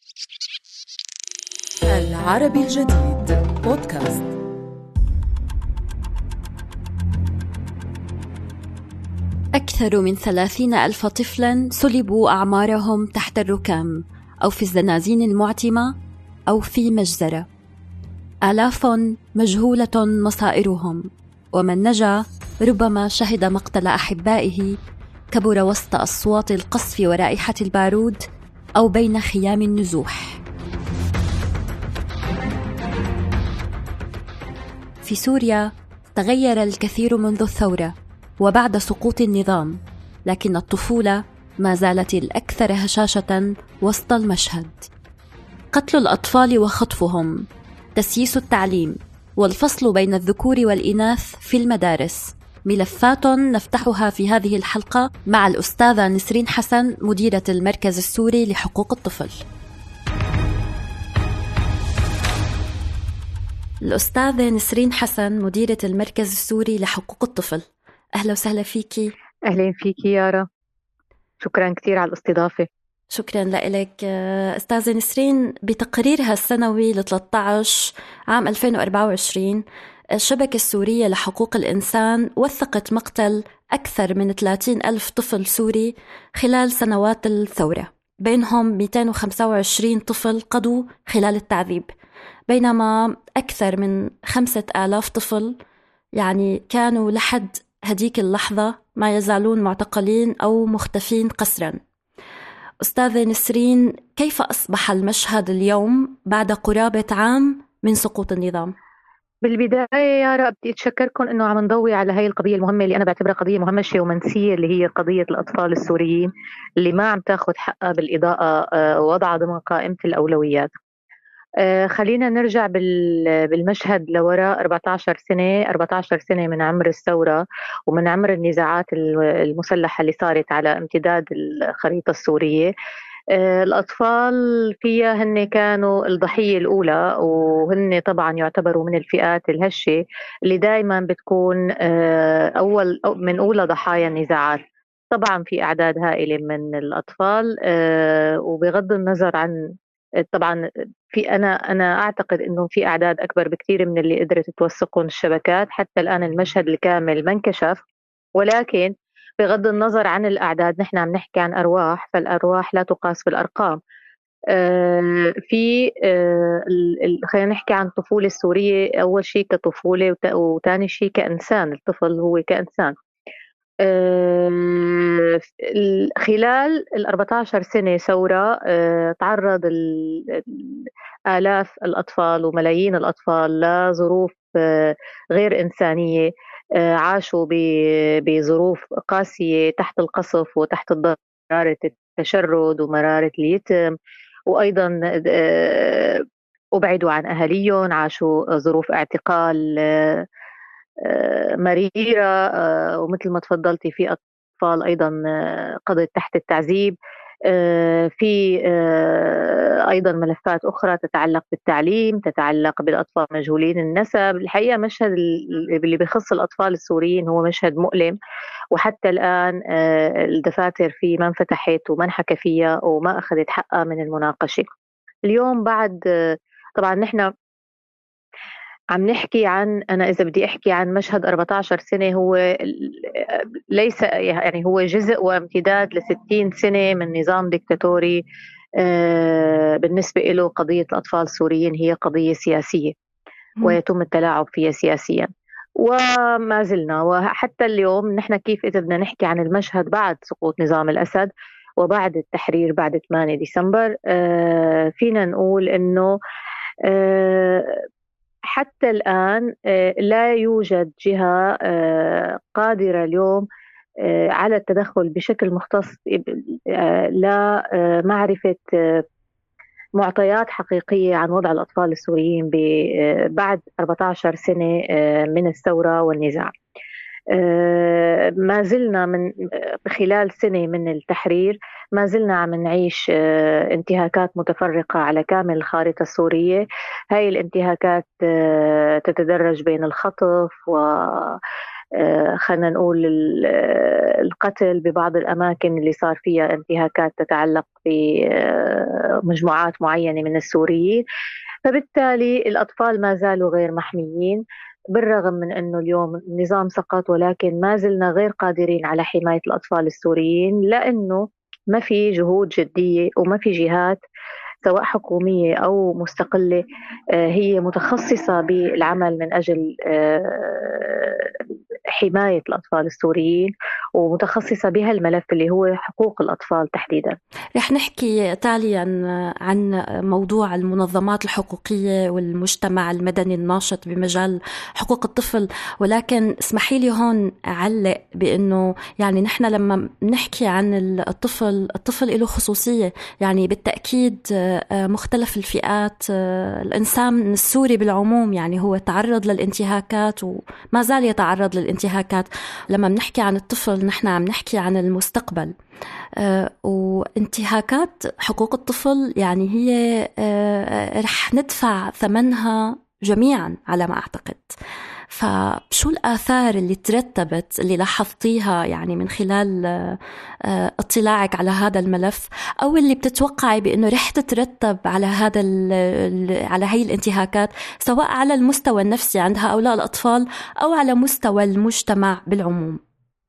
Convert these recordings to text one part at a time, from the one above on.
العربي الجديد بودكاست. أكثر من 30,000 طفلاً سلبوا أعمارهم تحت الركام أو في الزنازين المعتمة أو في مجزرة. آلاف مجهولة مصائرهم، ومن نجا ربما شهد مقتل أحبائه كبر وسط أصوات القصف ورائحة البارود أو بين خيام النزوح. في سوريا تغير الكثير منذ الثورة وبعد سقوط النظام، لكن الطفولة ما زالت الأكثر هشاشة وسط المشهد. قتل الأطفال وخطفهم، تسييس التعليم، والفصل بين الذكور والإناث في المدارس، ملفات نفتحها في هذه الحلقة مع الأستاذة نسرين حسن، مديرة المركز السوري لحقوق الطفل. الأستاذة نسرين حسن، مديرة المركز السوري لحقوق الطفل، أهلا وسهلا فيكي. أهلا فيكي يارا، شكرا كثير على الاستضافة. شكرا لك أستاذة نسرين. بتقريرها السنوي ل 13 عام 2024 الشبكة السورية لحقوق الإنسان وثقت مقتل أكثر من 30,000 طفل سوري خلال سنوات الثورة، بينهم 225 طفل قضوا خلال التعذيب، بينما أكثر من 5,000 طفل كانوا لحد هديك اللحظة ما يزالون معتقلين أو مختفين قسرا. أستاذة نسرين، كيف أصبح المشهد اليوم بعد قرابة عام من سقوط النظام؟ بالبداية يارا بدي أتشكركم إنه عم نضوي على هاي القضية المهمة اللي أنا بعتبرها قضية مهمشة ومنسية، اللي هي قضية الأطفال السوريين اللي ما عم تاخد حقها بالإضاءة ووضعها ضمن قائمة الأولويات. خلينا نرجع بالمشهد لوراء 14 سنة من عمر الثورة ومن عمر النزاعات المسلحة اللي صارت على امتداد الخريطة السورية. الأطفال فيها هن كانوا الضحية الأولى، وهن طبعا يعتبروا من الفئات الهشة اللي دايما بتكون من أولى ضحايا النزاعات. طبعا في أعداد هائلة من الأطفال، وبغض النظر عن طبعا أنا أعتقد إنه في أعداد أكبر بكثير من اللي قدرت توثقهم الشبكات. حتى الآن المشهد الكامل ما انكشف، ولكن بغض النظر عن الأعداد نحن عم نحكي عن أرواح، فالأرواح لا تقاس بالأرقام. في خلينا نحكي عن الطفولة السورية. أول شيء كطفولة، وثاني شيء كإنسان. الطفل هو كإنسان. خلال 14 سنة ثورة تعرض آلاف الأطفال وملايين الأطفال لظروف غير إنسانية. عاشوا بظروف قاسية تحت القصف وتحت مرارة التشرد ومرارة اليتم، وأيضا أبعدوا عن أهاليهم، عاشوا ظروف اعتقال مريرة، ومثل ما تفضلتي في أطفال أيضا قضت تحت التعذيب. في أيضا ملفات أخرى تتعلق بالتعليم، تتعلق بالأطفال مجهولين النسب. الحقيقة مشهد اللي بيخص الأطفال السوريين هو مشهد مؤلم، وحتى الآن الدفاتر فيه ما انفتحت وما انحكى فيها وما أخذت حقها من المناقشة. اليوم بعد طبعا نحن عم نحكي عن، أنا إذا بدي أحكي عن مشهد 14 سنة، هو ليس هو جزء وامتداد ل60 سنة من نظام ديكتاتوري. بالنسبة له قضية الأطفال السوريين هي قضية سياسية ويتم التلاعب فيها سياسيا، وما زلنا. وحتى اليوم نحن كيف إذا بدنا نحكي عن المشهد بعد سقوط نظام الأسد وبعد التحرير بعد 8 ديسمبر، فينا نقول إنه حتى الآن لا يوجد جهة قادرة اليوم على التدخل بشكل مختص لمعرفة معطيات حقيقية عن وضع الأطفال السوريين بعد 14 سنة من الثورة والنزاع. ما زلنا من خلال سنة من التحرير ما زلنا عم نعيش انتهاكات متفرقة على كامل الخارطة السورية. هاي الانتهاكات تتدرج بين الخطف خلينا نقول القتل ببعض الأماكن اللي صار فيها انتهاكات تتعلق بمجموعات معينة من السوريين. فبالتالي الأطفال ما زالوا غير محميين بالرغم من أنه اليوم النظام سقط، ولكن ما زلنا غير قادرين على حماية الأطفال السوريين، لأنه ما في جهود جدية وما في جهات سواء حكومية أو مستقلة هي متخصصة بالعمل من أجل حماية الأطفال السوريين ومتخصصة بها الملف اللي هو حقوق الأطفال تحديدا. رح نحكي تاليا عن موضوع المنظمات الحقوقية والمجتمع المدني الناشط بمجال حقوق الطفل، ولكن اسمحي لي هون أعلق بأنه يعني نحن لما نحكي عن الطفل له خصوصية، يعني بالتأكيد مختلف الفئات، الإنسان السوري بالعموم يعني هو تعرض للانتهاكات وما زال يتعرض للانتهاكات. لما بنحكي عن الطفل نحن عم نحكي عن المستقبل، وانتهاكات حقوق الطفل يعني هي رح ندفع ثمنها جميعا على ما أعتقد. فشو الآثار اللي ترتبت اللي لاحظتيها يعني من خلال اطلاعك على هذا الملف، أو اللي بتتوقعي بأنه رح تترتب على على هاي الانتهاكات، سواء على المستوى النفسي عند هؤلاء الأطفال أو على مستوى المجتمع بالعموم؟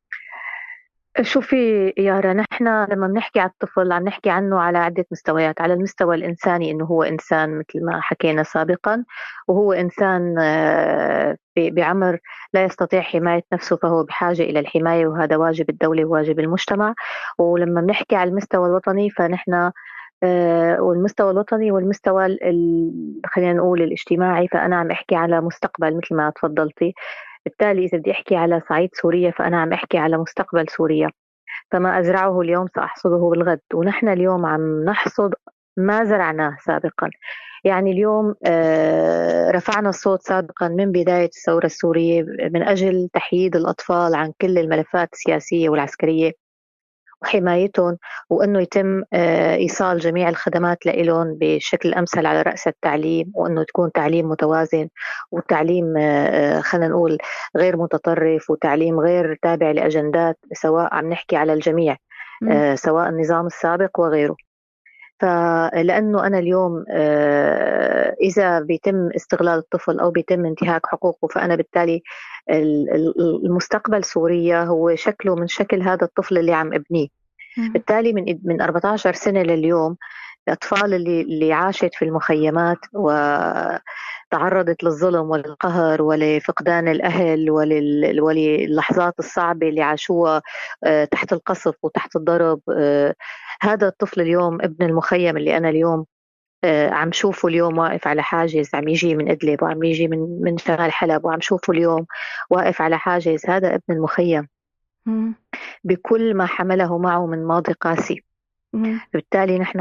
شوفي يارا، نحن لما بنحكي على الطفل عم نحكي عنه على عدة مستويات. على المستوى الإنساني إنه هو إنسان مثل ما حكينا سابقا، وهو إنسان بعمر لا يستطيع حماية نفسه، فهو بحاجة إلى الحماية، وهذا واجب الدولة وواجب المجتمع. ولما بنحكي على المستوى الوطني فنحن والمستوى الوطني والمستوى خلينا نقول الاجتماعي، فأنا عم أحكي على مستقبل مثل ما تفضلتي. بالتالي إذا بدي أحكي على صعيد سوريا فأنا عم أحكي على مستقبل سوريا. فما أزرعه اليوم سأحصده بالغد، ونحن اليوم عم نحصد ما زرعناه سابقا. يعني اليوم رفعنا الصوت سابقا من بداية الثورة السورية من أجل تحييد الأطفال عن كل الملفات السياسية والعسكرية وحمايتهم، وأنه يتم إيصال جميع الخدمات لهم بشكل أمثل على رأس التعليم، وأنه تكون تعليم متوازن وتعليم خلينا نقول غير متطرف، وتعليم غير تابع لأجندات، سواء عم نحكي على الجميع سواء النظام السابق وغيره. فلأنه أنا اليوم إذا بيتم استغلال الطفل أو بيتم انتهاك حقوقه، فأنا بالتالي المستقبل سوريا هو شكله من شكل هذا الطفل اللي عم ابنيه. بالتالي من 14 سنة لليوم الأطفال اللي عاشت في المخيمات وتعرضت للظلم والقهر ولفقدان الأهل وللحظات الصعبة اللي عاشوها تحت القصف وتحت الضرب، هذا الطفل اليوم ابن المخيم اللي أنا اليوم عم شوفه اليوم واقف على حاجز، عم يجي من إدلب وعم يجي من شمال حلب، وعم شوفه اليوم واقف على حاجز، هذا ابن المخيم بكل ما حمله معه من ماضي قاسي. بالتالي نحن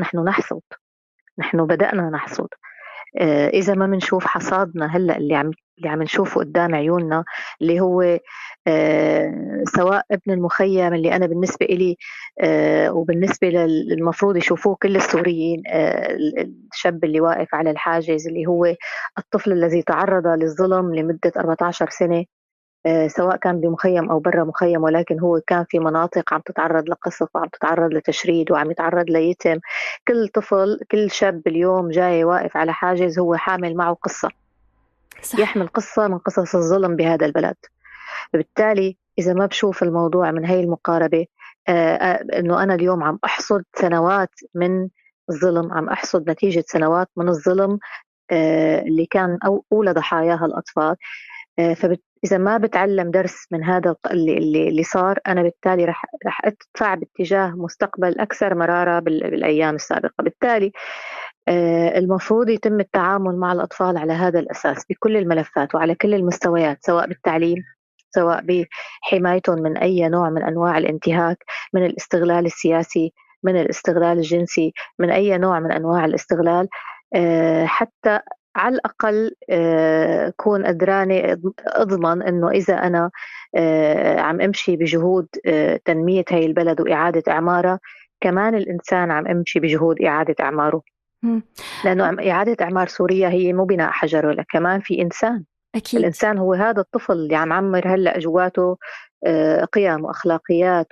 نحن بدأنا نحصد. إذا ما منشوف حصادنا هلأ اللي عم نشوفه قدام عيوننا، اللي هو سواء ابن المخيم اللي أنا بالنسبة إلي وبالنسبة للمفروض يشوفوه كل السوريين، الشاب اللي واقف على الحاجز اللي هو الطفل الذي تعرض للظلم لمدة 14 سنة، سواء كان بمخيم أو برا مخيم، ولكن هو كان في مناطق عم تتعرض لقصف وعم تتعرض لتشريد وعم يتعرض ليتم. كل طفل كل شاب اليوم جاي واقف على حاجز هو حامل معه قصة، صح. يحمل قصة من قصص الظلم بهذا البلد. بالتالي إذا ما بشوف الموضوع من هاي المقاربة، إنه أنا اليوم عم أحصد سنوات من الظلم، عم أحصد نتيجة سنوات من الظلم اللي كان أولى ضحاياها الأطفال. فإذا ما بتعلم درس من هذا اللي صار، أنا بالتالي رح أدفع باتجاه مستقبل أكثر مرارة بالأيام السابقة. بالتالي المفروض يتم التعامل مع الأطفال على هذا الأساس بكل الملفات وعلى كل المستويات، سواء بالتعليم، سواء بحمايتهم من أي نوع من أنواع الانتهاك، من الاستغلال السياسي، من الاستغلال الجنسي، من أي نوع من أنواع الاستغلال، حتى على الأقل كون قدرانة أضمن أنه إذا أنا عم أمشي بجهود تنمية هاي البلد وإعادة إعمارها، كمان الإنسان عم أمشي بجهود إعادة إعماره. لأنه إعادة إعمار سوريا هي مو بناء حجر، ولا كمان في إنسان. أكيد. الإنسان هو هذا الطفل اللي عم عمر هلأ جواته قيم وأخلاقيات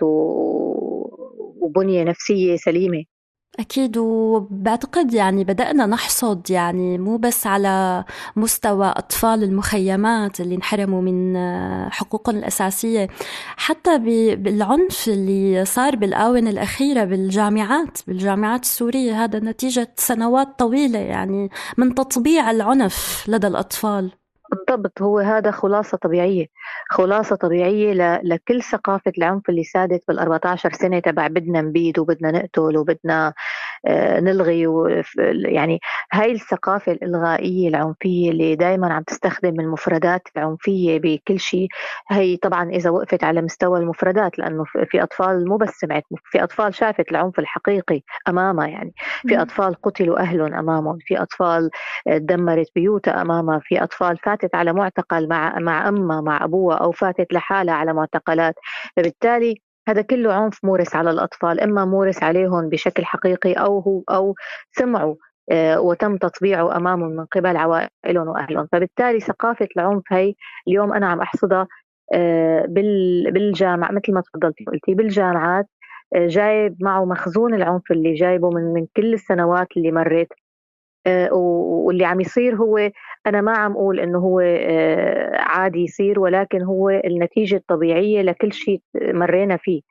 وبنية نفسية سليمة. أكيد. وبعتقد يعني بدأنا نحصد، يعني مو بس على مستوى أطفال المخيمات اللي انحرموا من حقوقهم الأساسية، حتى بالعنف اللي صار بالآونة الأخيرة بالجامعات السورية. هذا نتيجة سنوات طويلة يعني من تطبيع العنف لدى الأطفال. بالضبط، هو هذا خلاصة طبيعية لكل ثقافة العنف اللي سادت بال14 سنة تبع بدنا نبيد وبدنا نقتل وبدنا نلغي يعني هاي الثقافة الإلغائية العنفية اللي دايما عم تستخدم المفردات العنفية بكل شيء. هي طبعا إذا وقفت على مستوى المفردات، لأنه في أطفال مو بس سمعت، في أطفال شافت العنف الحقيقي أمامها، يعني في أطفال قتلوا أهلهم أمامهم، في أطفال دمرت بيوتها أمامها، في أطفال فاتت على معتقل مع أمها مع أبوها، أو فاتت لحالها على معتقلات. فبالتالي هذا كله عنف مورس على الأطفال، إما مورس عليهم بشكل حقيقي أو سمعوا وتم تطبيعه أمامهم من قبل عوائلهم وأهلهم. فبالتالي ثقافة العنف هي اليوم أنا عم أحصدها بالجامعة، مثل ما تفضلتي قلتي بالجامعات. جايب معه مخزون العنف اللي جايبه من كل السنوات اللي مرت. واللي عم يصير هو، أنا ما عم أقول إنه هو عادي يصير، ولكن هو النتيجة الطبيعية لكل شيء مرينا فيه.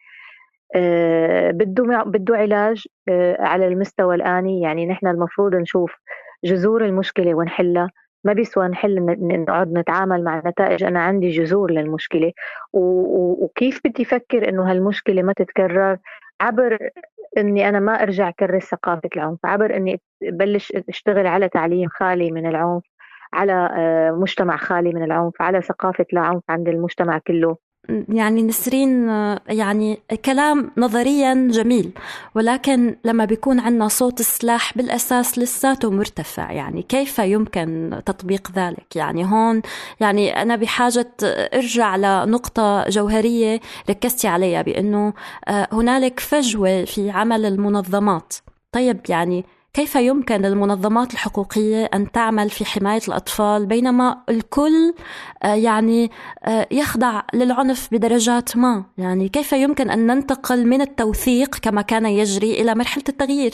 بده علاج على المستوى الآني. يعني نحن المفروض نشوف جذور المشكلة ونحلها. ما بيسوى نقعد نتعامل مع نتائج. أنا عندي جذور للمشكلة، وكيف بدي أفكر إنه هالمشكلة ما تتكرر، عبر إني أنا ما أرجع كرس ثقافة العنف، عبر إني بلش أشتغل على تعليم خالي من العنف، على مجتمع خالي من العنف، على ثقافة لا عنف عند المجتمع كله. يعني نسرين، يعني كلام نظريا جميل، ولكن لما بيكون عندنا صوت السلاح بالأساس لساته مرتفع، يعني كيف يمكن تطبيق ذلك؟ يعني هون يعني أنا بحاجة أرجع لنقطة جوهرية ركزتي عليها، بأنه هنالك فجوة في عمل المنظمات. طيب يعني كيف يمكن للمنظمات الحقوقية أن تعمل في حماية الأطفال بينما الكل يعني يخضع للعنف بدرجات ما؟ يعني كيف يمكن أن ننتقل من التوثيق كما كان يجري إلى مرحلة التغيير؟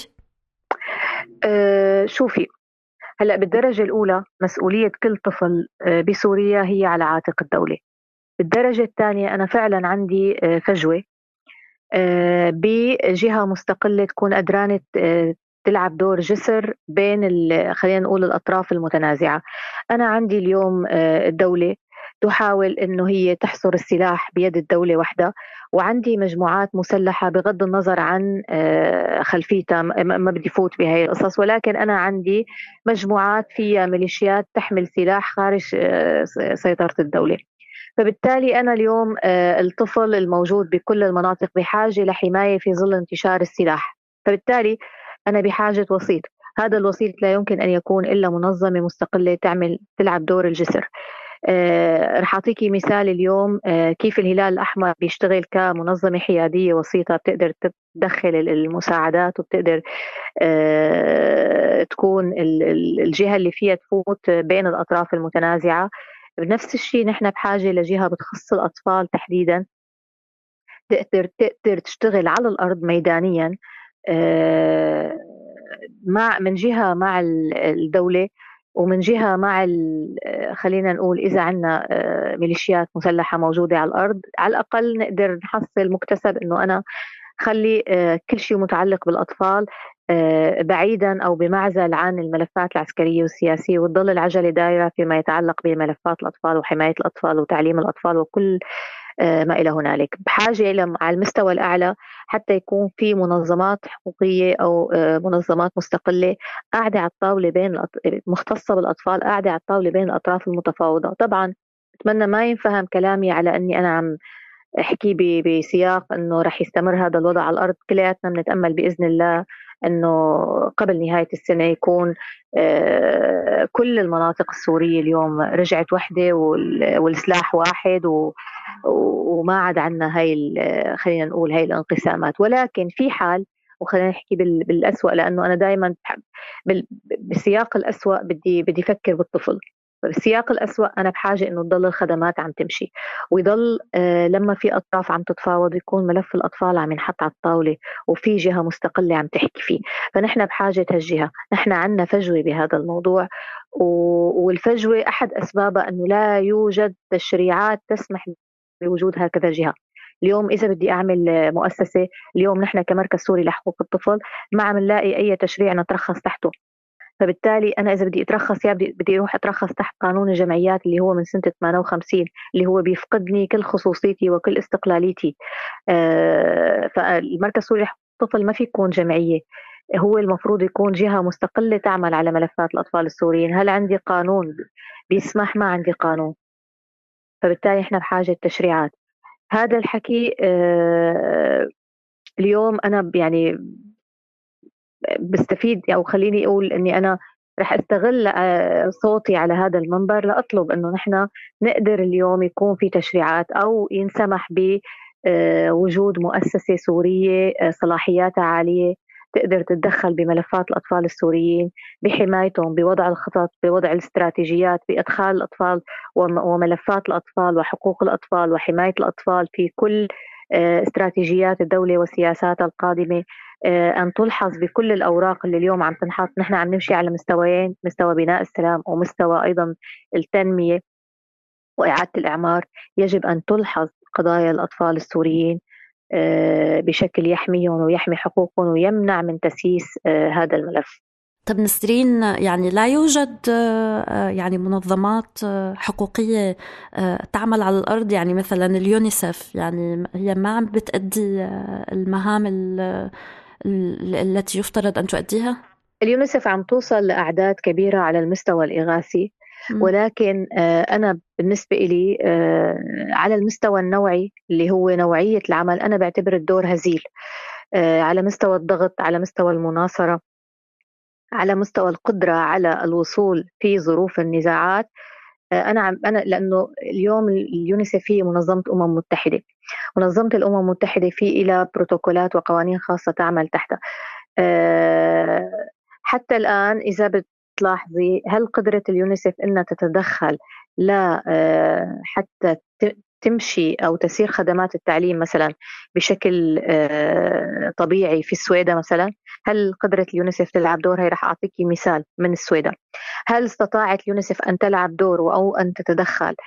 شوفي، هلأ بالدرجة الأولى مسؤولية كل طفل بسوريا هي على عاتق الدولة. بالدرجة الثانية أنا فعلا عندي فجوة بجهة مستقلة تكون قدرانة تلعب دور جسر بين خلينا نقول الأطراف المتنازعة. أنا عندي اليوم الدولة تحاول أنه هي تحصر السلاح بيد الدولة وحدها، وعندي مجموعات مسلحة بغض النظر عن خلفيتها، ما بدي فوت بهاي القصص، ولكن أنا عندي مجموعات فيها ميليشيات تحمل سلاح خارج سيطرة الدولة. فبالتالي أنا اليوم الطفل الموجود بكل المناطق بحاجة لحماية في ظل انتشار السلاح. فبالتالي أنا بحاجة وسيط. هذا الوسيط لا يمكن أن يكون إلا منظمة مستقلة تلعب دور الجسر. رح أعطيكي مثال اليوم كيف الهلال الأحمر بيشتغل كمنظمة حيادية وسيطة، بتقدر تدخل المساعدات، وبتقدر تكون الجهة اللي فيها تفوت بين الأطراف المتنازعة. بنفس الشيء نحن بحاجة لجهة بتخص الأطفال تحديدا، تقدر تشتغل على الأرض ميدانيا، من جهة مع الدولة، ومن جهة مع خلينا نقول إذا عنا ميليشيات مسلحة موجودة على الأرض، على الأقل نقدر نحصل مكتسب إنه أنا خلي كل شيء متعلق بالأطفال بعيدا أو بمعزل عن الملفات العسكرية والسياسية، وتضل العجلة دايرة فيما يتعلق بملفات الأطفال وحماية الأطفال وتعليم الأطفال وكل ما إلى هنالك. بحاجة إلى على المستوى الأعلى حتى يكون في منظمات حقوقية أو منظمات مستقلة قاعدة على الطاولة مختصة بالأطفال، قاعدة على الطاولة بين الأطراف المتفاوضة. طبعا أتمنى ما ينفهم كلامي على أني أنا عم احكي بسياق انه رح يستمر هذا الوضع على الارض. كلياتنا بنتامل باذن الله انه قبل نهايه السنه يكون كل المناطق السوريه اليوم رجعت وحده والسلاح واحد، وما عاد عندنا خلينا نقول هاي الانقسامات. ولكن في حال، وخلينا نحكي بالأسوأ، لانه انا دائما بالسياق الأسوأ بدي افكر بالطفل. بالسياق الأسوأ أنا بحاجة إنه تضل الخدمات عم تمشي، ويضل لما في أطراف عم تتفاوض يكون ملف الأطفال عم ينحط على الطاولة وفي جهة مستقلة عم تحكي فيه. فنحن بحاجة هالجهة، نحن عنا فجوة بهذا الموضوع، والفجوة أحد أسبابها أنه لا يوجد تشريعات تسمح بوجود هكذا جهة. اليوم إذا بدي أعمل مؤسسة، اليوم نحن كمركز سوري لحقوق الطفل ما عم نلاقي أي تشريع نترخص تحته. فبالتالي أنا إذا بدي أترخص، يا بدي أروح أترخص تحت قانون الجمعيات اللي هو من سنة 58، اللي هو بيفقدني كل خصوصيتي وكل استقلاليتي. فالمركز السوري لحقوق الطفل ما في يكون جمعية، هو المفروض يكون جهة مستقلة تعمل على ملفات الأطفال السوريين. هل عندي قانون بيسمح؟ ما عندي قانون. فبالتالي احنا بحاجة تشريعات. هذا الحكي اليوم أنا يعني بستفيد، أو خليني أقول أني أنا رح استغل صوتي على هذا المنبر لأطلب أنه نحن نقدر اليوم يكون في تشريعات أو ينسمح بوجود مؤسسة سورية صلاحياتها عالية تقدر تتدخل بملفات الأطفال السوريين، بحمايتهم، بوضع الخطط، بوضع الاستراتيجيات، بإدخال الأطفال وملفات الأطفال وحقوق الأطفال وحماية الأطفال في كل استراتيجيات الدولة وسياساتها القادمة. أن تلحظ بكل الأوراق اللي اليوم عم تنحط. نحن عم نمشي على مستويين، مستوى بناء السلام ومستوى أيضا التنمية وإعادة الإعمار. يجب أن تلحظ قضايا الأطفال السوريين بشكل يحميهم ويحمي حقوقهم ويمنع من تسييس هذا الملف. طب نسرين، يعني لا يوجد يعني منظمات حقوقية تعمل على الأرض، يعني مثلا اليونيسف، يعني هي ما عم بتأدي المهام التي يفترض أن تؤديها؟ اليونيسف عم توصل لأعداد كبيرة على المستوى الإغاثي، ولكن أنا بالنسبة لي على المستوى النوعي اللي هو نوعية العمل أنا بعتبر الدور هزيل. على مستوى الضغط، على مستوى المناصرة، على مستوى القدرة على الوصول في ظروف النزاعات. أنا لأنه اليوم اليونيسف هي منظمة أمم متحدة. منظمة الأمم المتحدة في إلى بروتوكولات وقوانين خاصة تعمل تحتها. حتى الآن إذا بتلاحظي، هل قدرت اليونيسف أنها تتدخل لا حتى تمشي أو تسير خدمات التعليم مثلا بشكل طبيعي في السويدة مثلا؟ هل قدرت اليونيسف تلعب دور؟ هي رح أعطيك مثال من السويدة. هل استطاعت اليونيسف أن تلعب دور أو أن تتدخل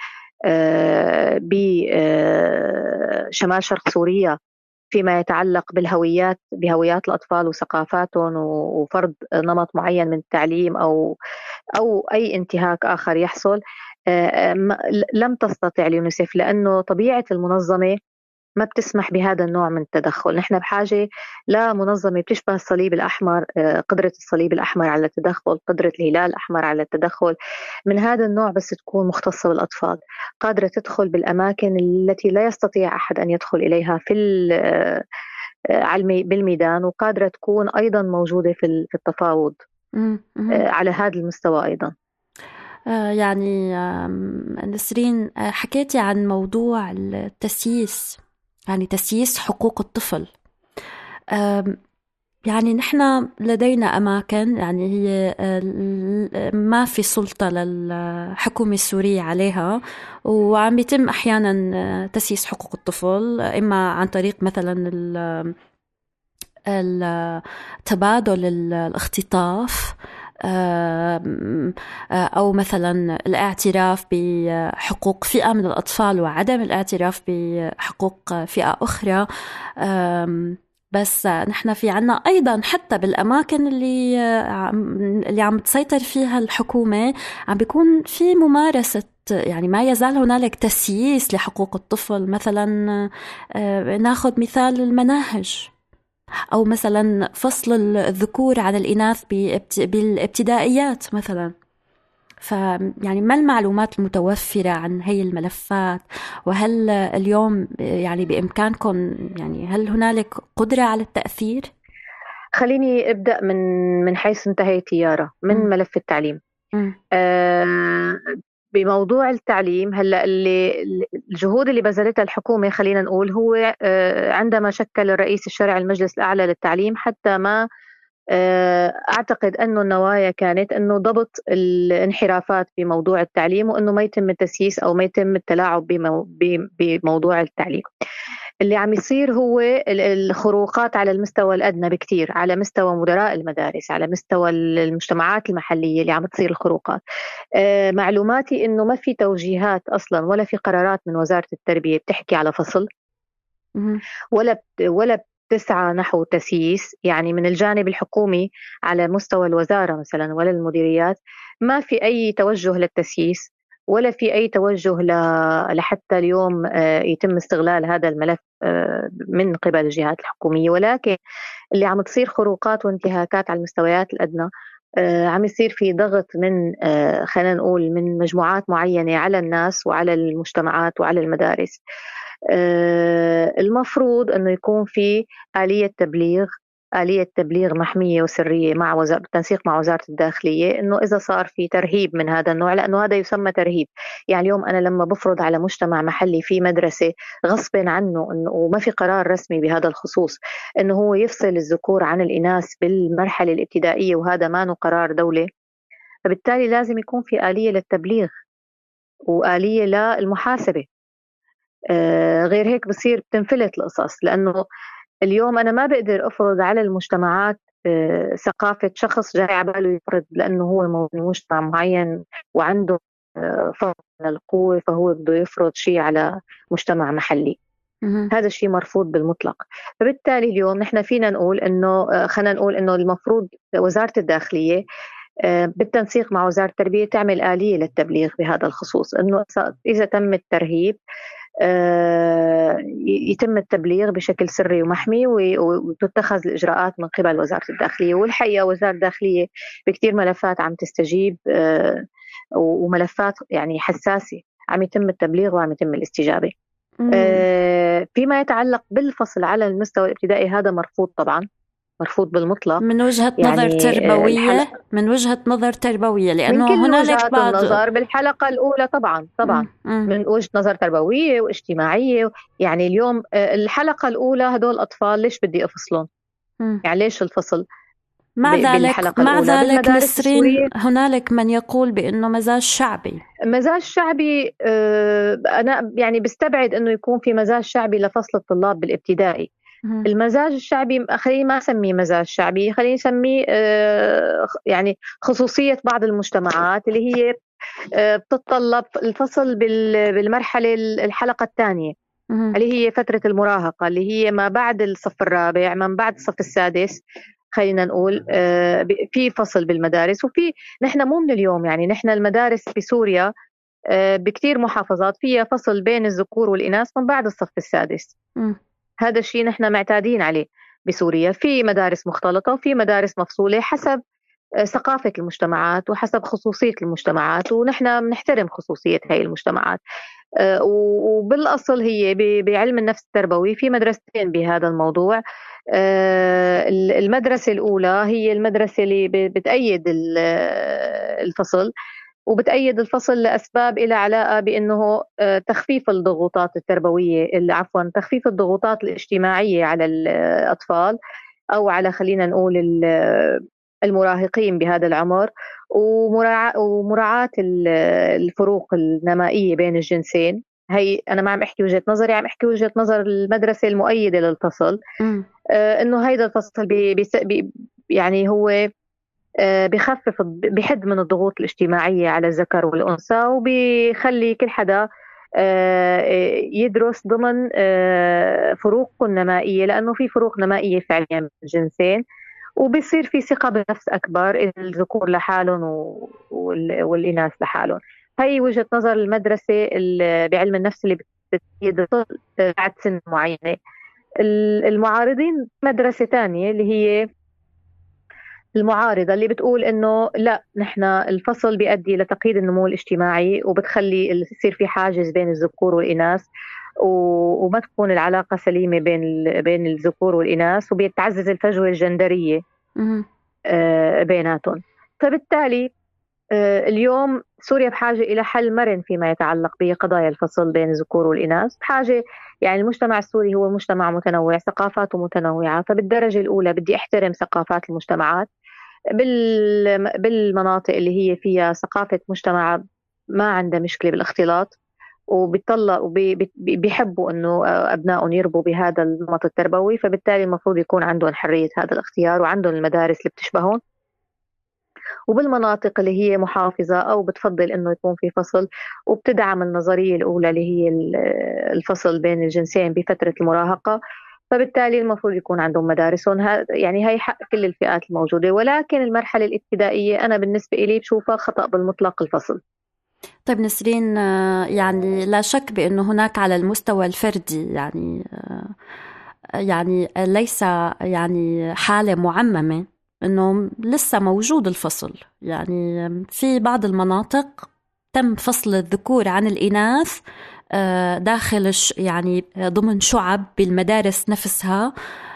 بشمال شرق سوريا فيما يتعلق بهويات الأطفال وثقافاتهم وفرض نمط معين من التعليم أو أي انتهاك آخر يحصل؟ لم تستطع اليونيسف، لأنه طبيعة المنظمة ما بتسمح بهذا النوع من التدخل. نحن بحاجة لمنظمة بتشبه الصليب الأحمر، قدرة الصليب الأحمر على التدخل، قدرة الهلال الأحمر على التدخل، من هذا النوع، بس تكون مختصة بالأطفال، قادرة تدخل بالأماكن التي لا يستطيع أحد أن يدخل إليها بالميدان، وقادرة تكون أيضا موجودة في التفاوض على هذا المستوى أيضا. يعني نسرين، حكيتي عن موضوع التسييس، يعني تسييس حقوق الطفل. يعني نحن لدينا أماكن يعني هي ما في سلطة للحكومة السورية عليها، وعم يتم أحيانا تسييس حقوق الطفل، إما عن طريق مثلا التبادل الاختطاف، أو مثلا الاعتراف بحقوق فئة من الأطفال وعدم الاعتراف بحقوق فئة أخرى. بس نحن في عنا أيضا حتى بالأماكن اللي عم تسيطر فيها الحكومة عم بيكون في ممارسة، يعني ما يزال هنالك تسييس لحقوق الطفل. مثلا ناخذ مثال المناهج، أو مثلا فصل الذكور عن الإناث بالابتدائيات مثلا. فيعني ما المعلومات المتوفرة عن هي الملفات؟ وهل اليوم يعني بإمكانكم، يعني هل هنالك قدرة على التأثير؟ خليني أبدأ من حيث انتهيت يارا، من ملف التعليم. بموضوع التعليم هلا الجهود اللي بذلتها الحكومة، خلينا نقول، هو عندما شكل الرئيس الشرعي المجلس الأعلى للتعليم حتى ما أعتقد أنه النوايا كانت أنه ضبط الانحرافات بموضوع التعليم، وأنه ما يتم التسييس أو ما يتم التلاعب بموضوع التعليم. اللي عم يصير هو الخروقات على المستوى الأدنى بكتير، على مستوى مدراء المدارس، على مستوى المجتمعات المحلية اللي عم تصير الخروقات. معلوماتي أنه ما في توجيهات أصلا ولا في قرارات من وزارة التربية بتحكي على فصل، ولا بتسعى نحو تسييس. يعني من الجانب الحكومي على مستوى الوزارة مثلا ولا المديريات ما في أي توجه للتسييس، ولا في أي توجه لحتى اليوم يتم استغلال هذا الملف من قبل الجهات الحكومية. ولكن اللي عم تصير خروقات وانتهاكات على المستويات الأدنى. عم يصير في ضغط من خلينا نقول من مجموعات معينة على الناس وعلى المجتمعات وعلى المدارس. المفروض أنه يكون في آلية تبليغ محمية وسرية مع بالتنسيق مع وزارة الداخلية، أنه إذا صار في ترهيب من هذا النوع، لأنه هذا يسمى ترهيب. يعني اليوم أنا لما بفرض على مجتمع محلي في مدرسة غصب عنه أنه وما في قرار رسمي بهذا الخصوص أنه هو يفصل الذكور عن الإناث بالمرحلة الابتدائية، وهذا ما قرار دولة، فبالتالي لازم يكون في آلية للتبليغ وآلية للمحاسبة. غير هيك بصير بتنفلت القصص، لأنه اليوم أنا ما بقدر أفرض على المجتمعات ثقافة شخص جاي عباله يفرض لأنه هو من مجتمع معين وعنده فضل من القوة، فهو بده يفرض شيء على مجتمع محلي. هذا الشيء مرفوض بالمطلق. فبالتالي اليوم نحن فينا نقول إنه خلينا نقول إنه المفروض وزارة الداخلية بالتنسيق مع وزارة التربية تعمل آلية للتبليغ بهذا الخصوص، إنه إذا تم الترهيب يتم التبليغ بشكل سري ومحمي، وتتخذ الإجراءات من قبل وزارة الداخلية. والحقيقة وزارة الداخلية بكتير ملفات عم تستجيب، وملفات يعني حساسة عم يتم التبليغ وعم يتم الاستجابة. فيما يتعلق بالفصل على المستوى الابتدائي هذا مرفوض طبعا، مرفوض بالمطلق من وجهة نظر تربوية، من وجهة نظر تربوية، لأنه من كل هنالك وجهات بعض النظر بالحلقة الأولى طبعا من وجهة نظر تربوية واجتماعية. يعني اليوم الحلقة الأولى هدول الأطفال ليش بدي أفصلهم؟ يعني ليش الفصل؟ مع ذلك نسرين هنالك من يقول بأنه مزاج شعبي. أنا يعني بستبعد أنه يكون في مزاج شعبي لفصل الطلاب بالابتدائي. المزاج الشعبي خليني ما أسميه مزاج شعبي، خليني أسميه يعني خصوصية بعض المجتمعات اللي هي بتتطلب الفصل بالمرحلة الحلقة الثانية اللي هي فترة المراهقة، اللي هي ما بعد الصف الرابع من بعد الصف السادس. خلينا نقول في فصل بالمدارس، وفي نحن مو من اليوم، يعني نحن المدارس بسوريا بكتير محافظات فيها فصل بين الذكور والإناث من بعد الصف السادس. هذا الشيء نحن معتادين عليه بسوريا. في مدارس مختلطة وفي مدارس مفصولة حسب ثقافة المجتمعات وحسب خصوصية المجتمعات، ونحن بنحترم خصوصية هاي المجتمعات. وبالأصل هي بعلم النفس التربوي في مدرستين بهذا الموضوع. المدرسة الأولى هي المدرسة اللي بتأيد الفصل، وبتأيد الفصل لأسباب إلى علاقة بأنه تخفيف الضغوطات التربوية، تخفيف الضغوطات الاجتماعية على الأطفال، أو على خلينا نقول المراهقين بهذا العمر، ومراعاة الفروق النمائية بين الجنسين. هي أنا ما عم أحكي وجهة نظري، عم أحكي وجهة نظر المدرسة المؤيدة للفصل. إنه هيدا الفصل يعني هو بخفف بحد من الضغوط الاجتماعية على الذكر والأنثى، وبيخلي كل حدا يدرس ضمن فروق نمائية، لأنه في فروق نمائية فعليا بين الجنسين، وبيصير في ثقة بالنفس أكبر، الذكور لحالهم والإناث لحالهم. هي وجهة نظر المدرسة بعلم النفس اللي بتأيد الطفل بعد سن معينة. المعارضين مدرسة تانية اللي هي المعارضة اللي بتقول إنه لا، نحن الفصل بيؤدي لتقييد النمو الاجتماعي، وبتخلي يصير في حاجز بين الذكور والإناث، وما تكون العلاقة سليمة بين الذكور والإناث، وبيتعزز الفجوة الجندرية بيناتهم. فبالتالي اليوم سوريا بحاجة إلى حل مرن فيما يتعلق بقضايا الفصل بين الذكور والإناث. بحاجة يعني المجتمع السوري هو مجتمع متنوع، ثقافاته متنوعة، فبالدرجة الأولى بدي أحترم ثقافات المجتمعات. بالمناطق اللي هي فيها ثقافة مجتمع ما عندها مشكلة بالاختلاط، وبيطلع وبيحبوا انه ابنائهم يربوا بهذا النمط التربوي، فبالتالي المفروض يكون عندهم حرية هذا الاختيار وعندهم المدارس اللي بتشبههم. وبالمناطق اللي هي محافظة أو بتفضل إنه يكون في فصل وبتدعم النظرية الأولى اللي هي الفصل بين الجنسين بفترة المراهقة، فبالتالي المفروض يكون عندهم مدارسهم. يعني هي حق كل الفئات الموجودة، ولكن المرحلة الابتدائية أنا بالنسبة إلي بشوفها خطأ بالمطلق الفصل. طيب نسرين، يعني لا شك بأنه هناك على المستوى الفردي يعني ليس يعني حالة معممة أنه لسه موجود الفصل. يعني في بعض المناطق تم فصل الذكور عن الإناث داخل يعني ضمن شعب بالمدارس نفسها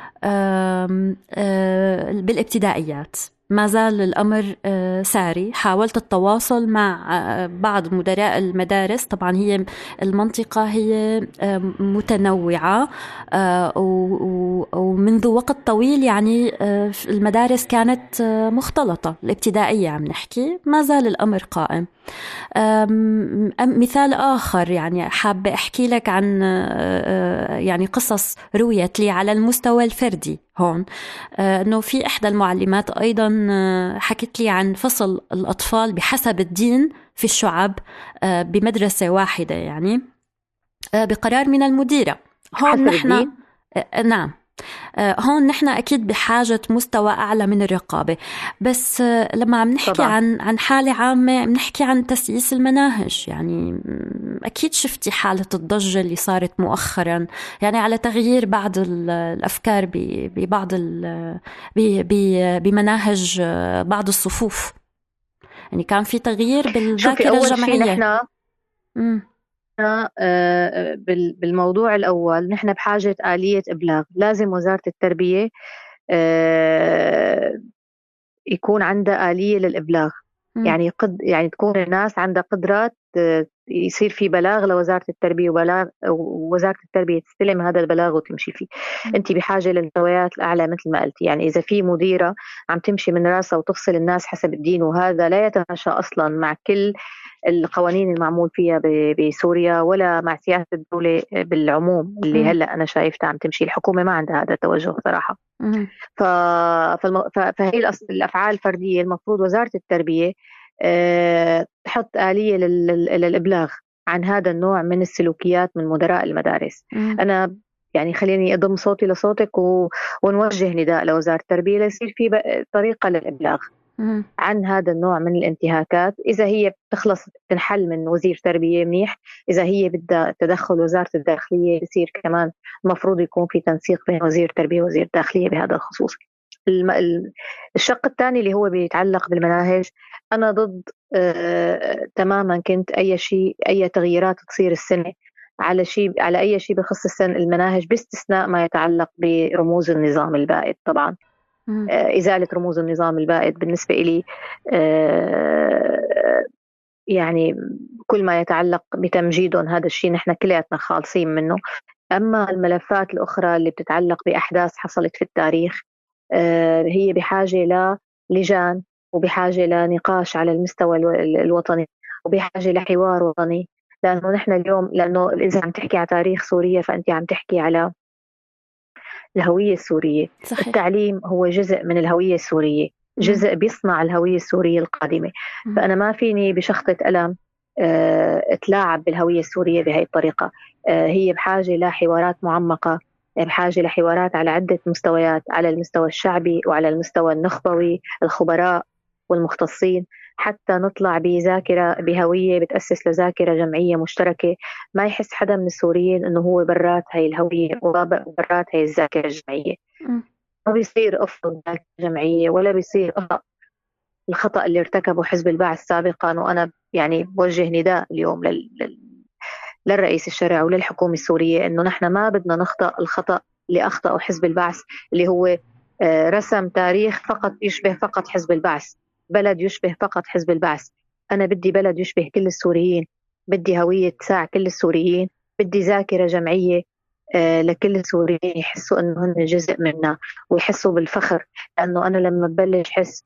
بالابتدائيات. ما زال الأمر ساري. حاولت التواصل مع بعض مدراء المدارس. طبعا هي المنطقة هي متنوعة ومنذ وقت طويل يعني المدارس كانت مختلطة. الابتدائية عم نحكي، ما زال الأمر قائم. مثال آخر يعني حابة أحكي لك عن يعني قصص رويت لي على المستوى الفردي هون. أنه في إحدى المعلمات أيضا حكت لي عن فصل الأطفال بحسب الدين في الشعب بمدرسة واحدة، يعني بقرار من المديرة. هون نحن نعم، هون نحن أكيد بحاجة مستوى أعلى من الرقابة. بس لما عم نحكي طبعا عن حالة عامة، عم نحكي عن تسييس المناهج. يعني أكيد شفتي حالة الضجة اللي صارت مؤخرا يعني على تغيير بعض الأفكار ببعض بمناهج بعض الصفوف. يعني كان في تغيير بالذاكرة الجمعية. بالموضوع الأول نحن بحاجة آلية إبلاغ. لازم وزارة التربية يكون عندها آلية للإبلاغ. يعني يعني تكون الناس عندها قدرات، يصير في بلاغ لوزارة التربية ووزارة التربية تستلم هذا البلاغ وتمشي فيه. انت بحاجة للمستويات الأعلى مثل ما قلتي. يعني إذا في مديرة عم تمشي من راسها وتفصل الناس حسب الدين، وهذا لا يتماشى أصلا مع كل القوانين المعمول فيها بسوريا ولا مع سياسة الدولة بالعموم اللي هلأ أنا شايفتها عم تمشي. الحكومة ما عندها هذا التوجه صراحة. فهي الأفعال الفردية المفروض وزارة التربية تحط آلية للإبلاغ عن هذا النوع من السلوكيات من مدراء المدارس. أنا يعني خليني أضم صوتي لصوتك ونوجه نداء لوزارة التربية ليصير في طريقة للإبلاغ عن هذا النوع من الانتهاكات. إذا هي بتخلص تنحل من وزير تربية منيح، إذا هي بدها تدخل وزارة الداخلية يصير كمان المفروض يكون في تنسيق بين وزير التربية ووزير الداخلية بهذا الخصوص. الشق الثاني اللي هو بيتعلق بالمناهج، أنا ضد تماما. كنت أي تغييرات تصير السنة على أي شيء بخص المناهج، باستثناء ما يتعلق برموز النظام البائد. طبعا إزالة رموز النظام البائد بالنسبة إلي يعني كل ما يتعلق بتمجيدهم هذا الشيء نحن كلياتنا خالصين منه. أما الملفات الأخرى اللي بتتعلق بأحداث حصلت في التاريخ هي بحاجة للجان وبحاجة لنقاش على المستوى الوطني وبحاجة لحوار وطني. لأنه نحن اليوم، لأنه إذا عم تحكي على تاريخ سوريا فأنت عم تحكي على الهوية السورية. صحيح. التعليم هو جزء من الهوية السورية، جزء بيصنع الهوية السورية القادمة. فأنا ما فيني بشخطة قلم اتلاعب بالهوية السورية بهاي الطريقة. هي بحاجة لحوارات معمقة، بحاجة لحوارات على عدة مستويات، على المستوى الشعبي وعلى المستوى النخبوي، الخبراء والمختصين، حتى نطلع بذاكرة بهوية بتأسس لذاكرة جمعية مشتركة. ما يحس حدا من السوريين إنه هو برات هاي الهوية وبرات هاي الذاكرة الجمعية. ما بيصير أفضل ذاكرة جمعية ولا بيصير الخطأ اللي ارتكبه حزب البعث سابقا. وأنا يعني بوجه نداء اليوم للرئيس الشرعي وللحكومة السورية إنه نحن ما بدنا نخطأ الخطأ اللي أخطأه حزب البعث، اللي هو رسم تاريخ فقط يشبه فقط حزب البعث، بلد يشبه فقط حزب البعث. أنا بدي بلد يشبه كل السوريين، بدي هوية تساع كل السوريين، بدي ذاكرة جمعية لكل السوريين يحسوا انه هن جزء منا ويحسوا بالفخر. لانه انا لما ببلش احس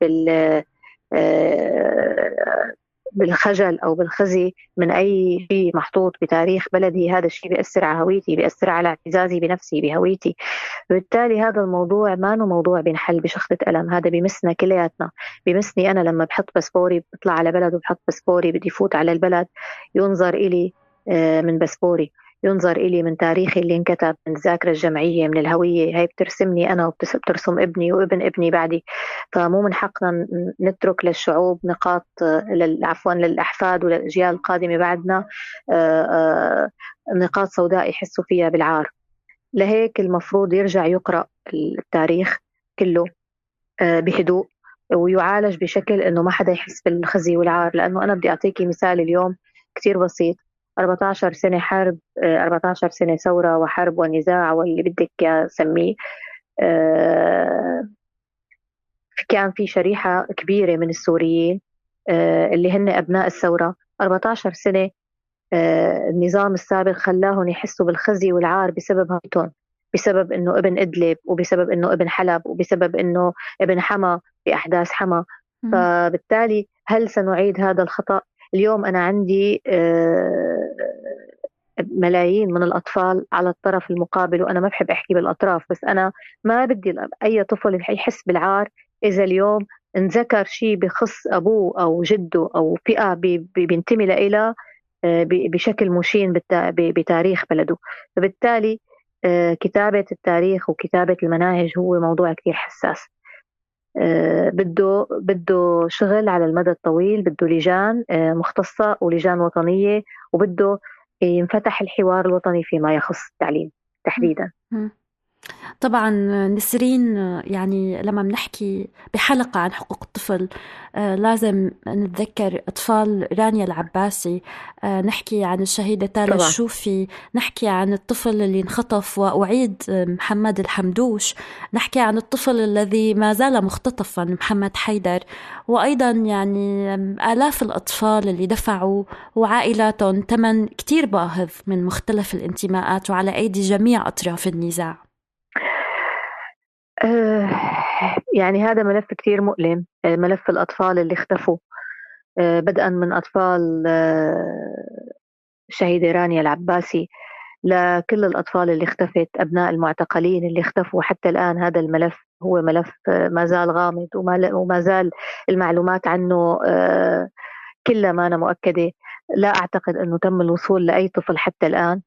بالخجل او بالخزي من اي شيء محطوط بتاريخ بلدي، هذا الشيء بيأثر على هويتي، بيأثر على اعتزازي بنفسي بهويتي. بالتالي هذا الموضوع ما هو موضوع بينحل بشخطة قلم، هذا بيمسنا كلياتنا. بيمسني انا لما بحط باسبوري، بطلع على بلد وبحط باسبوري بدي فوت على البلد، ينظر إلي من باسبوري، ينظر إلي من تاريخي اللي انكتب، من الذاكرة الجمعية، من الهوية. هاي بترسمني أنا وبترسم ابني وابن ابني بعدي. فمو من حقنا نترك للشعوب نقاط، عفوا للأحفاد والأجيال القادمة بعدنا نقاط سوداء يحسوا فيها بالعار. لهيك المفروض يرجع يقرأ التاريخ كله بهدوء، ويعالج بشكل انه ما حدا يحس بالخزي والعار. لانه انا بدي اعطيكي مثال اليوم كتير بسيط. 14 سنة حرب، 14 سنة ثورة وحرب ونزاع واللي بدك يا سميه. كان في شريحة كبيرة من السوريين اللي هن أبناء الثورة. 14 سنة النظام السابق خلاهم يحسوا بالخزي والعار بسبب هويتهم، بسبب انه ابن ادلب، وبسبب انه ابن حلب، وبسبب انه ابن حما في احداث حما. فبالتالي هل سنعيد هذا الخطأ؟ اليوم انا عندي ملايين من الأطفال على الطرف المقابل، وأنا ما بحب أحكي بالأطراف، بس أنا ما بدي أي طفل يحس بالعار إذا اليوم انذكر شيء بخص أبوه أو جده أو فئة بينتمي لإلها بشكل مشين بتاريخ بلده. فبالتالي كتابة التاريخ وكتابة المناهج هو موضوع كتير حساس. بده شغل على المدى الطويل، بده لجان مختصة ولجان وطنية، وبده ينفتح الحوار الوطني فيما يخص التعليم تحديدا. طبعا نسرين، يعني لما بنحكي بحلقة عن حقوق الطفل لازم نتذكر أطفال رانيا العباسي، نحكي عن الشهيدة تالا الشوفي، نحكي عن الطفل اللي انخطف وأعيد محمد الحمدوش، نحكي عن الطفل الذي ما زال مختطفا محمد حيدر، وأيضا يعني آلاف الأطفال اللي دفعوا وعائلاتهم ثمن كتير باهظ من مختلف الانتماءات وعلى أيدي جميع أطراف النزاع. يعني هذا ملف كتير مؤلم، ملف الأطفال اللي اختفوا، بدءا من أطفال الشهيدة رانيا العباسي لكل الأطفال اللي اختفت، أبناء المعتقلين اللي اختفوا. حتى الآن هذا الملف هو ملف ما زال غامض، وما زال المعلومات عنه كلها ما أنا مؤكدة. لا أعتقد أنه تم الوصول لأي طفل حتى الآن.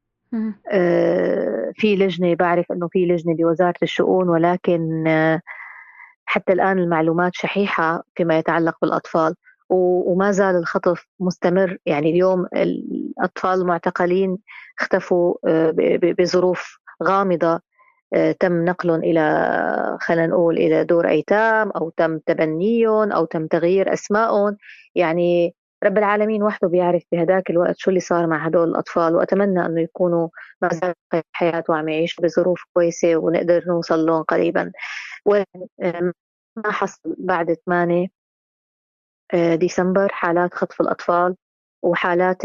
في لجنة، بعرف أنه في لجنة بوزارة الشؤون، ولكن حتى الآن المعلومات شحيحة فيما يتعلق بالأطفال، وما زال الخطف مستمر. يعني اليوم الأطفال المعتقلين اختفوا بظروف غامضة، تم نقلهم إلى، خلينا نقول، إلى دور أيتام، أو تم تبنيهم، أو تم تغيير أسمائهم. يعني رب العالمين وحده بيعرف بهداك الوقت شو اللي صار مع هدول الأطفال. وأتمنى أنه يكونوا ما زالوا حياة وعم يعيشوا بظروف كويسة ونقدر نوصل لهم قريبا. ما حصل بعد 8 ديسمبر حالات خطف الأطفال وحالات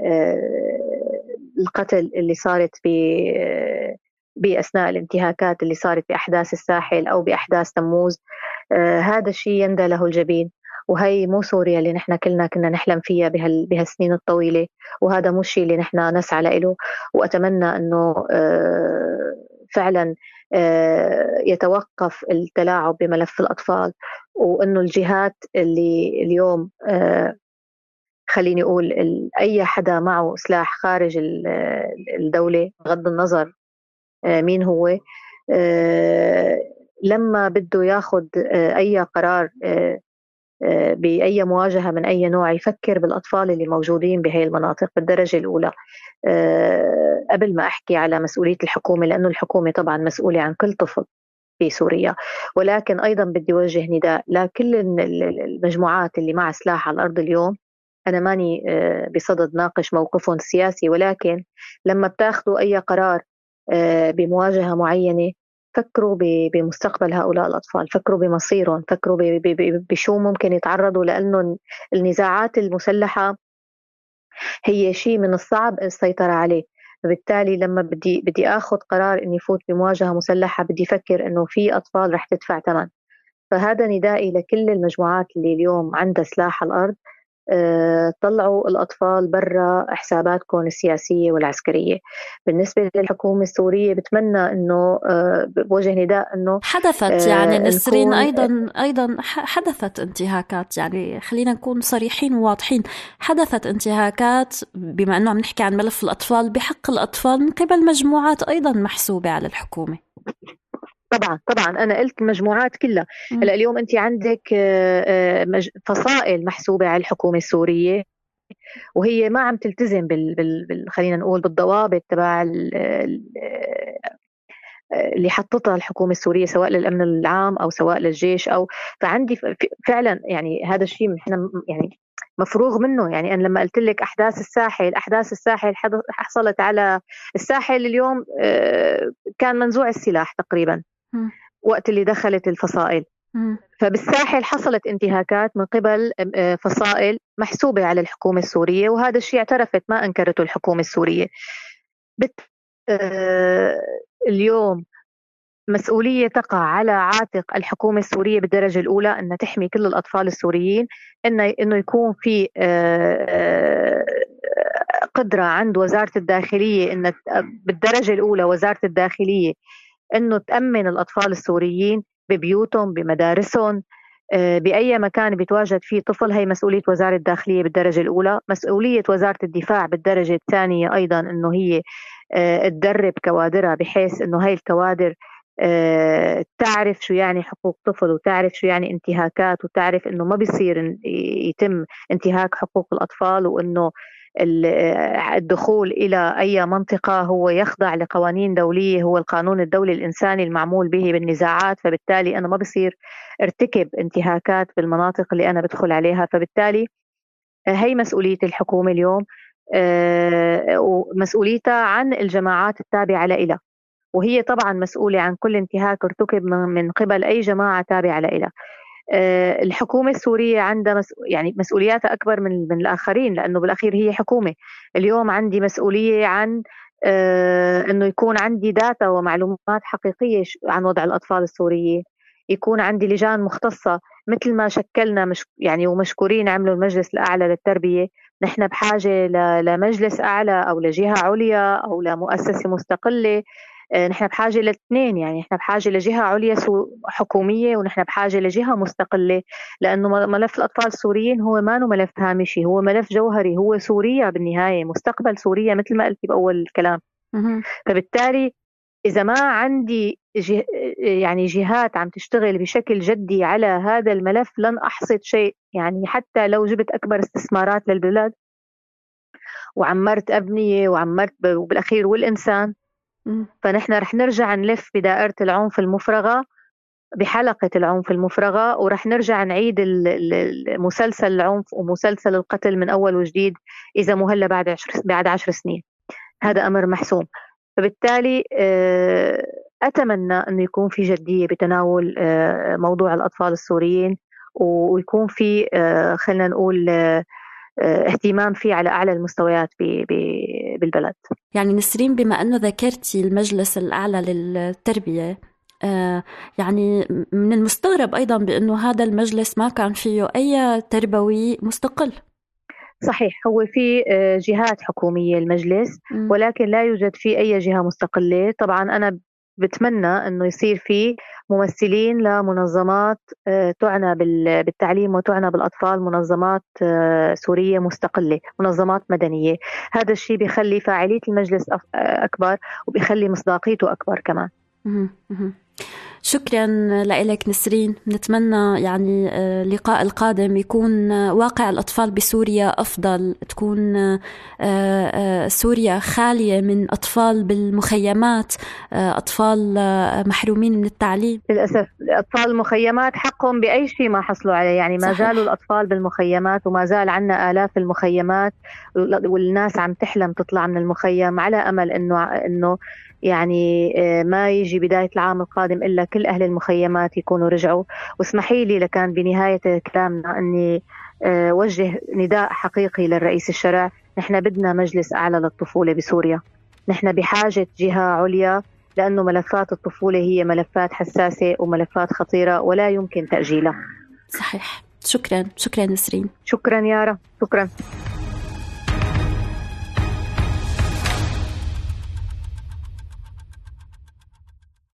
القتل اللي صارت بأثناء الانتهاكات اللي صارت بأحداث الساحل أو بأحداث تموز. هذا الشيء يندى له الجبين، وهي مو سوريا اللي نحن كلنا كنا نحلم فيها بهالسنين الطويلة، وهذا مو الشيء اللي نحن نسعى له. وأتمنى أنه فعلا يتوقف التلاعب بملف الأطفال، وأنه الجهات اللي اليوم خليني أقول أي حدا معه سلاح خارج الدولة بغض النظر مين هو، لما بده ياخد أي قرار بأي مواجهة من أي نوع، يفكر بالأطفال اللي موجودين بهي المناطق بالدرجة الأولى قبل ما أحكي على مسؤولية الحكومة، لأنه الحكومة طبعا مسؤولة عن كل طفل في سوريا. ولكن أيضا بدي وجه نداء لكل المجموعات اللي مع سلاح على الأرض اليوم. أنا ماني بصدد ناقش موقفهم السياسي، ولكن لما بتاخذوا أي قرار بمواجهة معينة، فكروا بمستقبل هؤلاء الأطفال، فكروا بمصيرهم، فكروا بشو ممكن يتعرضوا، لأنه النزاعات المسلحة هي شيء من الصعب السيطرة عليه. فبالتالي لما بدي أخذ قرار إني فوت بمواجهة مسلحة، بدي أفكر إنه في أطفال رح تدفع ثمن. فهذا ندائي لكل المجموعات اللي اليوم عندها سلاح على الأرض، طلعوا الأطفال برا حساباتكم السياسية والعسكرية. بالنسبة للحكومة السورية بتمنى أنه بوجه نداء أنه حدثت يعني نسرين أيضا حدثت انتهاكات، يعني خلينا نكون صريحين وواضحين، حدثت انتهاكات بما أنه عم نحكي عن ملف الأطفال بحق الأطفال من قبل مجموعات أيضا محسوبة على الحكومة. طبعا أنا قلت المجموعات كلها. هلا اليوم أنت عندك فصائل محسوبة على الحكومة السورية، وهي ما عم تلتزم خلينا نقول بالضوابط تبع اللي حطتها الحكومة السورية، سواء للأمن العام أو سواء للجيش أو فعندي فعلا يعني هذا الشيء احنا يعني مفروغ منه. يعني أنا لما قلت لك أحداث الساحل حصلت على الساحل اليوم، كان منزوع السلاح تقريبا وقت اللي دخلت الفصائل. فبالساحل حصلت انتهاكات من قبل فصائل محسوبة على الحكومة السورية، وهذا الشيء اعترفت ما أنكرته الحكومة السورية. اليوم مسؤولية تقع على عاتق الحكومة السورية بالدرجة الأولى أن تحمي كل الأطفال السوريين، إنه يكون في قدرة عند وزارة الداخلية، إن بالدرجة الأولى وزارة الداخلية إنه تأمن الأطفال السوريين ببيوتهم بمدارسهم بأي مكان بيتواجد فيه طفل. هي مسؤولية وزارة الداخلية بالدرجة الأولى. مسؤولية وزارة الدفاع بالدرجة الثانية أيضا إنه هي تدرب كوادرها بحيث إنه هاي الكوادر تعرف شو يعني حقوق طفل، وتعرف شو يعني انتهاكات، وتعرف إنه ما بيصير يتم انتهاك حقوق الأطفال، وإنه الدخول إلى أي منطقة هو يخضع لقوانين دولية، هو القانون الدولي الإنساني المعمول به بالنزاعات. فبالتالي أنا ما بصير ارتكب انتهاكات بالمناطق اللي أنا بدخل عليها. فبالتالي هي مسؤولية الحكومة اليوم، ومسؤوليتها عن الجماعات التابعة لها، وهي طبعا مسؤولة عن كل انتهاك ارتكب من قبل أي جماعة تابعة لها. الحكومة السورية عندها يعني مسؤولياتها أكبر من الآخرين، لأنه بالأخير هي حكومة. اليوم عندي مسؤولية عن أنه يكون عندي داتا ومعلومات حقيقية عن وضع الأطفال السوريين، يكون عندي لجان مختصة مثل ما شكلنا يعني ومشكورين عملوا المجلس الأعلى للتربية. نحن بحاجة لمجلس أعلى أو لجهة عليا أو لمؤسسة مستقلة. نحن بحاجة لاثنين، يعني نحن بحاجة لجهة عليا حكومية، ونحن بحاجة لجهة مستقلة، لأنه ملف الأطفال السوريين هو ما ملف هامشي، هو ملف جوهري، هو سوريا بالنهاية، مستقبل سوريا مثل ما قلت بأول الكلام. فبالتالي إذا ما عندي يعني جهات عم تشتغل بشكل جدي على هذا الملف لن أحصد شيء. يعني حتى لو جبت أكبر استثمارات للبلد وعمرت أبنية وعمرت وبالأخير والإنسان، فنحن رح نرجع نلف بدائرة العنف المفرغة، بحلقة العنف المفرغة، ورح نرجع نعيد مسلسل العنف ومسلسل القتل من أول وجديد إذا مهلا بعد 10 سنين. هذا أمر محسوم. فبالتالي أتمنى أن يكون في جدية بتناول موضوع الأطفال السوريين، ويكون في خلينا نقول اهتمام فيه على أعلى المستويات بالبلد. يعني نسرين، بما أنه ذكرتي المجلس الأعلى للتربية، يعني من المستغرب أيضا بأنه هذا المجلس ما كان فيه أي تربوي مستقل. صحيح، هو في جهات حكومية المجلس، ولكن لا يوجد فيه أي جهة مستقلة. طبعا أنا بتمنى أنه يصير فيه ممثلين لمنظمات تعنى بالتعليم وتعنى بالأطفال، منظمات سورية مستقلة، منظمات مدنية. هذا الشيء بيخلي فاعلية المجلس أكبر، وبيخلي مصداقيته أكبر كمان. شكرا لك نسرين. نتمنى يعني اللقاء القادم يكون واقع الأطفال بسوريا أفضل، تكون سوريا خالية من أطفال بالمخيمات، أطفال محرومين من التعليم. للأسف أطفال المخيمات حقهم بأي شيء ما حصلوا عليه، يعني ما زالوا الأطفال بالمخيمات، وما زال عنا آلاف المخيمات، والناس عم تحلم تطلع من المخيم على أمل إنه يعني ما يجي بداية العام القادم إلا كل أهل المخيمات يكونوا رجعوا. واسمحي لي لكان بنهاية كلامنا أني وجه نداء حقيقي للرئيس الشرع. نحن بدنا مجلس أعلى للطفولة بسوريا، نحن بحاجة جهة عليا، لأنه ملفات الطفولة هي ملفات حساسة وملفات خطيرة ولا يمكن تأجيلها. صحيح. شكرا نسرين. شكرا يارا، شكرا.